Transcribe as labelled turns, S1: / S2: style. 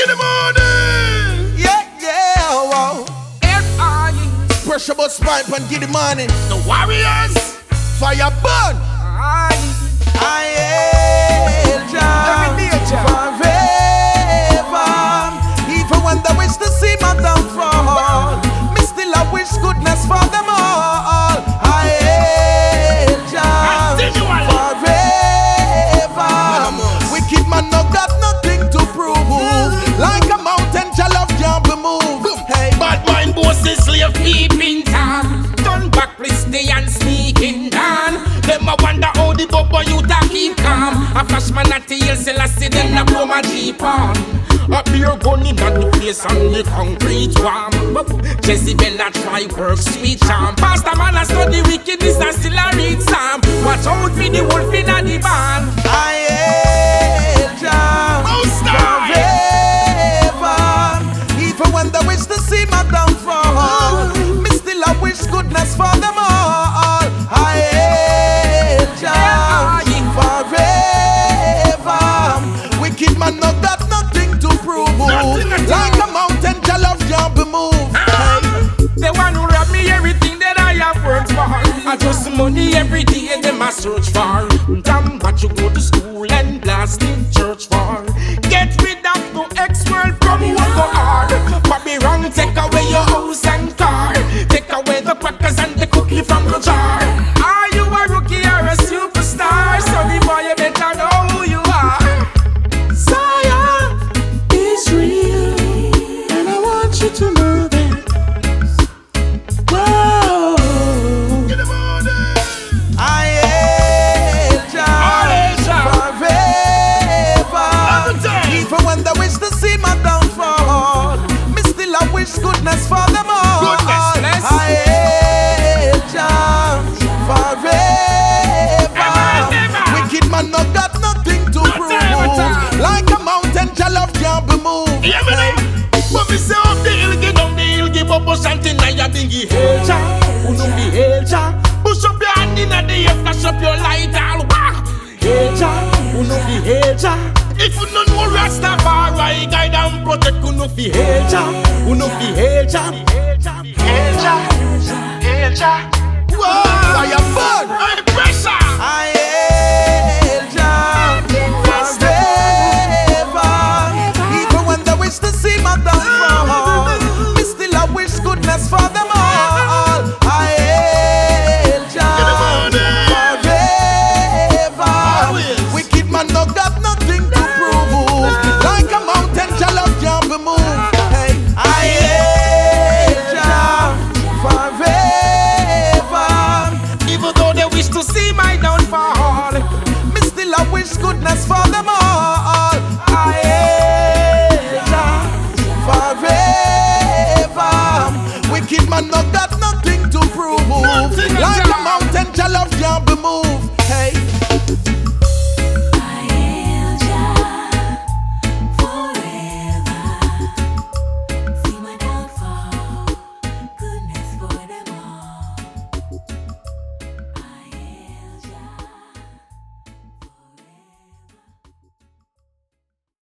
S1: Get the money.
S2: Yeah, yeah, wow. F.I.E. Pressure but spine and get the money.
S1: The Warriors.
S2: Fire burn. I hail Jah forever. Even when they wish to see my downfall, me still I wish goodness for them all. I hail Jah forever. Wicked man no got nothing to prove. Like a mountain, Jah love can't be moved. Hey,
S1: Bad mind bosses, slave peeping town. Turn back, please stay and sneaking down. Them a wonder how the bubble you ta keep calm. A flash man at the hill, still I see them a blow my jeep on. Up here gun in the place on the concrete warm. Jezebel a try work sweet charm. Pastor man a study wickedness and still a read psalm. Watch out for the wolf in the barn.
S2: I hail Jah forever. Even when they wish to see my downfall, me still I wish goodness for them all. I hail Jah forever. Wicked man no got nothing to prove. Like a mountain, Jah love can't be moved.
S1: They want to rob me everything that I have worked for. I just money every day them a search for. Damn what you go to school and blast in church for. Get rid of the ex-world from work go hard. But be wrong, take away your house and car. Take away the crackers and the cookie from the jar. Are you a rookie or a superstar? Sorry boy, you better know who you are. Zion is real, and I want you to know that. Whoa. Get the money.
S2: I hail Jah forever. Even when they wish to see my downfall, me still I wish goodness for them all.
S1: Goodness, bless.
S2: I hail Jah forever. Wicked man no got nothing to prove. Like a mountain, Jah love can't be moved.
S1: Yeah, me know. But me say up the hill, get down the hill, give up a shanty, now you dingy hail Jah. Who know me hail Jah? Push up your hand in the air, flash up your light, all wah. Hail Jah, who know me hail Jah? If you don't know Rastafari, guide and protect, who know fi hail Jah? Who know fi hail Jah? Hail Jah, hail Jah.
S2: Whoa, fire burn.
S1: High pressure.
S2: I hail Jah forever. Even when they wish to see my downfall, me still I wish goodness for them all. I hail Jah forever. Wicked man no got nothing to prove. Like a mountain, Jah love can't be moved. Hey, I hail Jah forever.
S1: Even though they wish to see my downfall,
S2: Me still I wish goodness for them all. I hail Jah forever. Wicked man no got nothing to prove.
S1: Nothing,
S2: Like
S1: Jah.
S2: a mountain, Jah love can't be moved. Hey.